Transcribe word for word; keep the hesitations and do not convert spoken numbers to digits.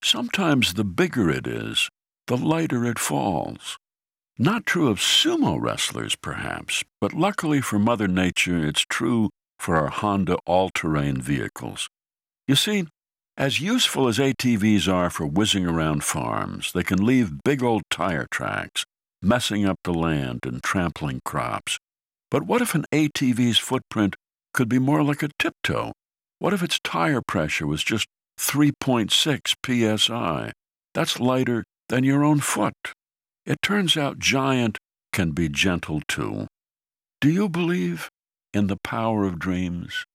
Sometimes the bigger it is, the lighter it falls. Not true of sumo wrestlers, perhaps, but luckily for Mother Nature, it's true for our Honda all-terrain vehicles. You see, as useful as A T Vs are for whizzing around farms, they can leave big old tire tracks, messing up the land and trampling crops. But what if an A T V's footprint could be more like a tiptoe? What if its tire pressure was just three point six P S I? That's lighter than your own foot. It turns out giant can be gentle too. Do you believe in the power of dreams?